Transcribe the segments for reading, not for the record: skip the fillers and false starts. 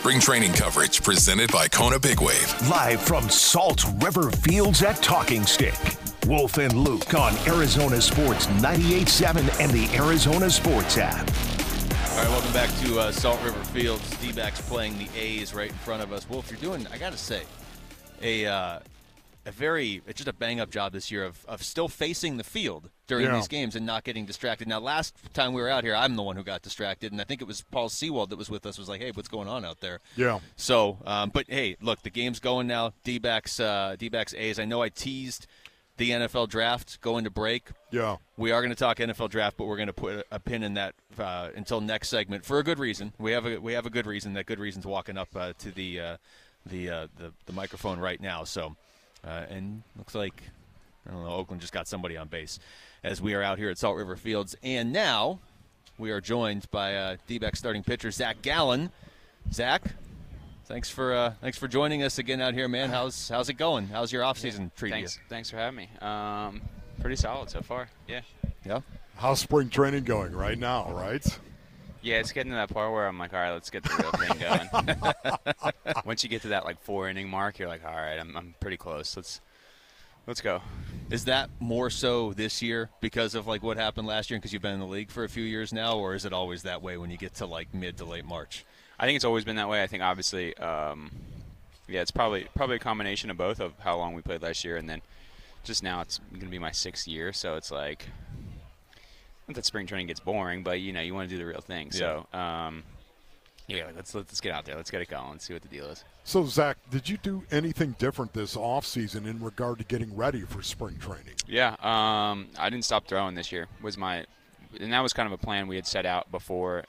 spring training coverage presented by Kona Big Wave. Live from Salt River Fields at Talking Stick. Wolf and Luke on Arizona Sports 98.7 and the Arizona Sports app. All right, welcome back to Salt River Fields. D-backs playing the A's right in front of us. Wolf, you're doing, I got to say, it's just a bang-up job this year of still facing the field during these games and not getting distracted. Now, last time we were out here, I'm the one who got distracted, and I think it was Paul Sewald that was with us, was like, hey, what's going on out there? Yeah. So, but, hey, look, the game's going now. D-backs A's. I know I teased the NFL draft going to break. Yeah. We are going to talk NFL draft, but we're going to put a pin in that until next segment for a good reason. We have a good reason. That good reason's walking up to the microphone right now. So, and looks like, I don't know, Oakland just got somebody on base as we are out here at Salt River Fields. And now we are joined by D-back starting pitcher Zach Gallen. Zach, thanks for joining us again out here, man. How's it going? How's your offseason treating you? Thanks for having me. Pretty solid so far. Yeah. How's spring training going right now, right? Yeah, it's getting to that part where I'm like, all right, let's get the real thing going. Once you get to that 4-inning mark, you're like, all right, I'm pretty close. Let's go. Is that more so this year because of what happened last year and because you've been in the league for a few years now, or is it always that way when you get to mid to late March? I think it's always been that way. I think obviously, it's probably a combination of both, of how long we played last year and then just now it's going to be my 6th year, so it's like, not that spring training gets boring, but you want to do the real thing. Yeah. So let's get out there, let's get it going, let's see what the deal is. So Zach, did you do anything different this offseason in regard to getting ready for spring training? Yeah, I didn't stop throwing this year. And that was kind of a plan we had set out before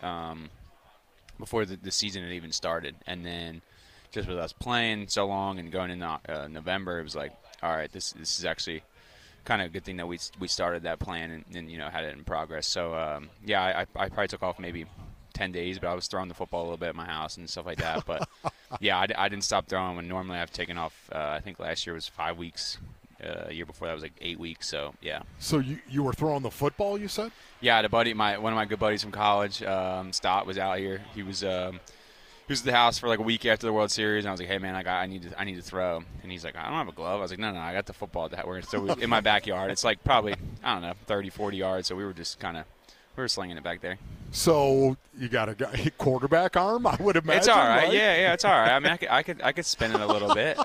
the season had even started. And then just with us playing so long and going into November, it was like, all right, this is actually kind of a good thing that we started that plan and had it in progress. So I probably took off maybe 10 days, but I was throwing the football a little bit at my house and stuff like that. But yeah, I didn't stop throwing when normally I've taken off. I think last year was 5 weeks. A year before that was 8 weeks. So yeah. So you were throwing the football, you said? Yeah, I had a buddy, one of my good buddies from college, Stott, was out here. He was at the house for a week after the World Series, and I was like, hey man, I need to throw. And he's like, I don't have a glove. I was like, no, I got the football that we're in my backyard. It's probably, I don't know, 30, 40 yards. So we were just we were slinging it back there. So you got a quarterback arm, I would imagine. It's all right. right? Yeah, it's all right. I mean, I could spin it a little bit.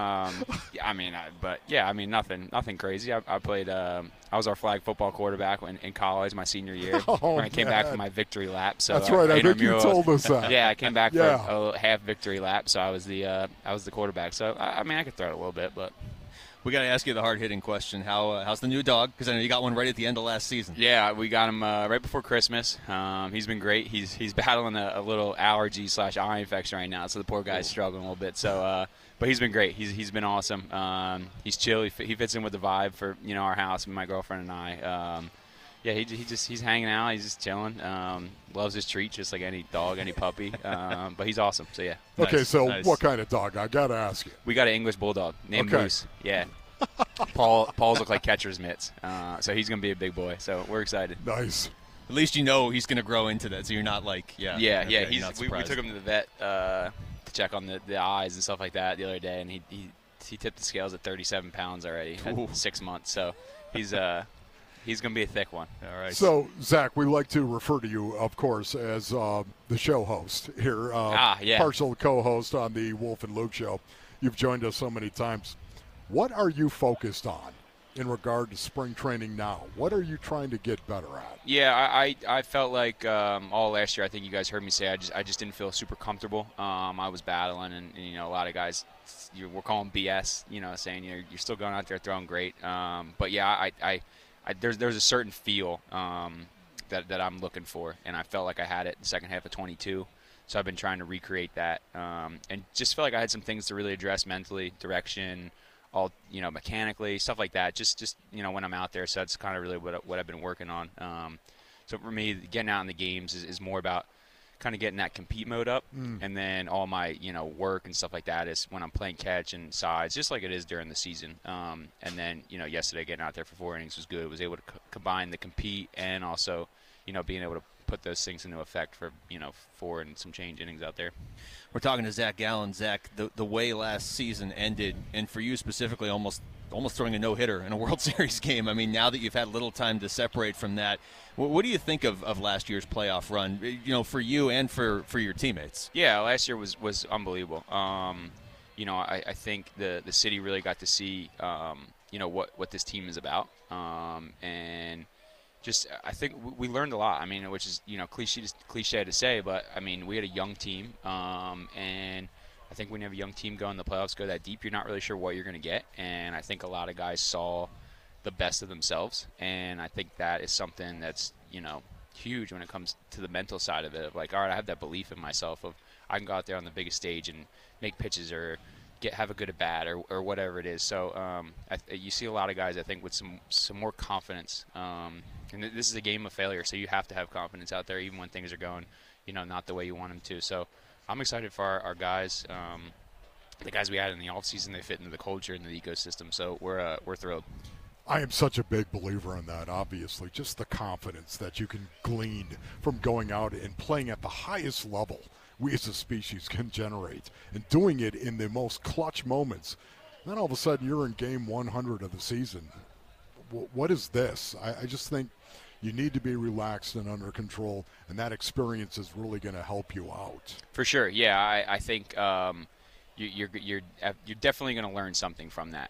Nothing crazy. I played. I was our flag football quarterback in college, my senior year, when I came back from my victory lap. So that's right. I think you told us that. Yeah, I came back for a half victory lap, so I was the quarterback. So I could throw it a little bit, but. We got to ask you the hard-hitting question. How's the new dog? Because I know you got one right at the end of last season. Yeah, we got him right before Christmas. He's been great. He's battling a little allergy/eye infection right now, so the poor guy's struggling a little bit. So, but he's been great. He's been awesome. He's chill. He fits in with the vibe for our house, my girlfriend and I. He's hanging out. He's just chilling. Loves his treats just like any dog, any puppy. But he's awesome. So yeah. Okay, nice, so nice. What kind of dog? I gotta ask you. We got an English bulldog named Moose. Yeah. Paul's look like catcher's mitts. So he's gonna be a big boy. So we're excited. Nice. At least he's going to grow into that, so you're not We took him to the vet to check on the eyes and stuff like that the other day, and he tipped the scales at 37 pounds already at 6 months. So he's going to be a thick one. All right. So, Zach, we like to refer to you, of course, as the show host here, partial co-host on the Wolf and Luke show. You've joined us so many times. What are you focused on in regard to spring training now? What are you trying to get better at? Yeah, I felt like all last year, I think you guys heard me say, I just didn't feel super comfortable. I was battling, and a lot of guys we're calling BS, saying you're still going out there throwing great. But yeah, there's a certain feel that I'm looking for, and I felt like I had it in the second half of 22. So I've been trying to recreate that, and just felt like I had some things to really address mentally, direction, all mechanically, stuff like that. Just when I'm out there. So that's kind of really what I've been working on. So for me, getting out in the games is more about kind of getting that compete mode up, and then all my work and stuff like that is when I'm playing catch and sides, just like it is during the season. And then yesterday getting out there for 4 innings was good. Was able to combine the compete and also being able to put those things into effect for 4 and some change innings out there. We're talking to Zach Gallen. Zach, the way last season ended, and for you specifically, almost throwing a no-hitter in a World Series game. I mean, now that you've had little time to separate from that, what do you think of last year's playoff run, for you and for your teammates? Yeah, last year was unbelievable. I think the city really got to see, what this team is about. And just I think we learned a lot. I mean, which is, cliche to say, but, I mean, we had a young team. And I think when you have a young team go in the playoffs, go that deep, you're not really sure what you're going to get. And I think a lot of guys saw the best of themselves. And I think that is something that's, huge when it comes to the mental side of it. Of like, all right, I have that belief in myself of I can go out there on the biggest stage and make pitches or have a good at bat or whatever it is. So you see a lot of guys, I think, with some more confidence. And this is a game of failure, so you have to have confidence out there even when things are going, not the way you want them to. So I'm excited for our guys. The guys we had in the offseason, they fit into the culture and the ecosystem. So we're thrilled. I am such a big believer in that, obviously. Just the confidence that you can glean from going out and playing at the highest level we as a species can generate, and doing it in the most clutch moments. Then all of a sudden you're in game 100 of the season. What is this? I just think you need to be relaxed and under control, and that experience is really going to help you out. For sure, yeah. I think you're definitely going to learn something from that.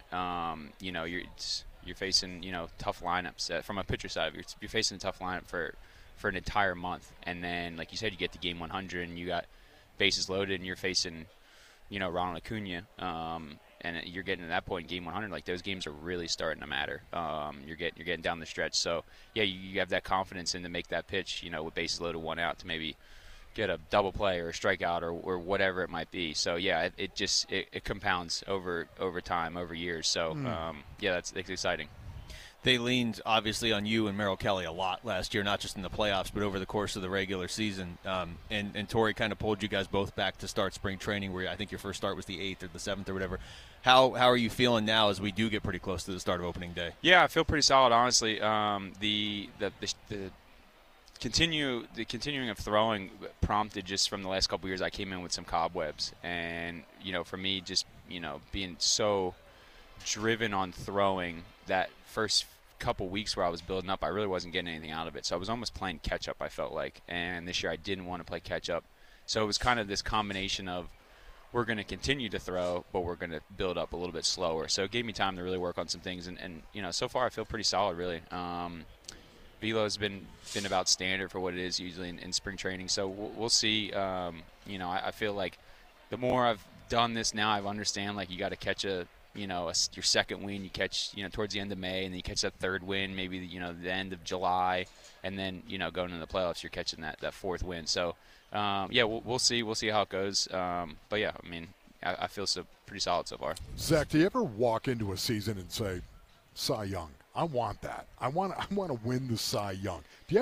You're facing tough lineups from a pitcher side. You're facing a tough lineup for an entire month, and then like you said, you get to game 100 and you got bases loaded, and you're facing Ronald Acuna, and you're getting to that point in game 100. Like, those games are really starting to matter. You're getting down the stretch, so yeah, you have that confidence in to make that pitch, with bases loaded, 1 out, to maybe get a double play or a strikeout or whatever it might be. So yeah, it compounds over time, over years. So yeah, it's exciting. They leaned, obviously, on you and Merrill Kelly a lot last year, not just in the playoffs, but over the course of the regular season. And Torey kind of pulled you guys both back to start spring training, where I think your first start was the 8th or the 7th or whatever. How are you feeling now as we do get pretty close to the start of opening day? Yeah, I feel pretty solid, honestly. The continuing of throwing prompted just from the last couple of years. I came in with some cobwebs, and for me, just being so driven on throwing that first couple weeks where I was building up, I really wasn't getting anything out of it. So I was almost playing catch up, I felt like. And this year I didn't want to play catch up. So it was kind of this combination of we're going to continue to throw, but we're going to build up a little bit slower. So it gave me time to really work on some things. And so far I feel pretty solid, really. Velo's been about standard for what it is usually in spring training. So we'll see. I feel like the more I've done this now, I understand, like, you got to catch your second win, you catch, towards the end of May, and then you catch that third win, maybe, the end of July, and then, going into the playoffs, you're catching that fourth win. So, yeah, we'll see. We'll see how it goes. But, yeah, I mean, I feel pretty solid so far. Zach, do you ever walk into a season and say, Cy Young, I want that. I want to win the Cy Young. Do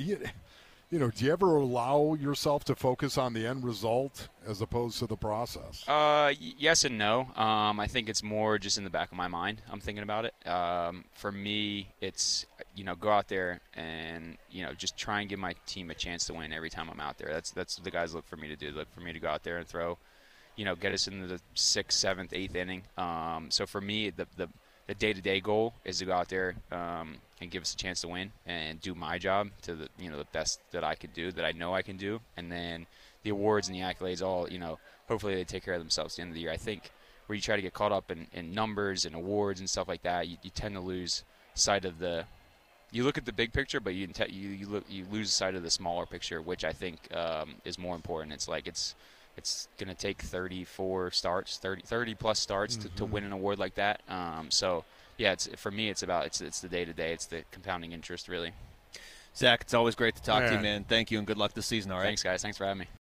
you ever allow yourself to focus on the end result as opposed to the process? Yes and no. I think it's more just in the back of my mind. I'm thinking about it. For me, it's, go out there and, just try and give my team a chance to win every time I'm out there. That's what the guys look for me to do. Look for me to go out there and throw, get us into the 6th, 7th, 8th inning. So for me, the day-to-day goal is to go out there and give us a chance to win and do my job to the the best that I could do, that I know I can do. And then the awards and the accolades all, hopefully they take care of themselves at the end of the year. I think where you try to get caught up in numbers and awards and stuff like that, you tend to lose sight of you look at the big picture, but you lose sight of the smaller picture, which I think is more important. It's like it's going to take 34 starts, 30 plus starts to win an award like that. So yeah, for me, it's the day-to-day. It's the compounding interest, really. Zach, it's always great to talk to you, man. Thank you, and good luck this season, all right? Thanks, guys. Thanks for having me.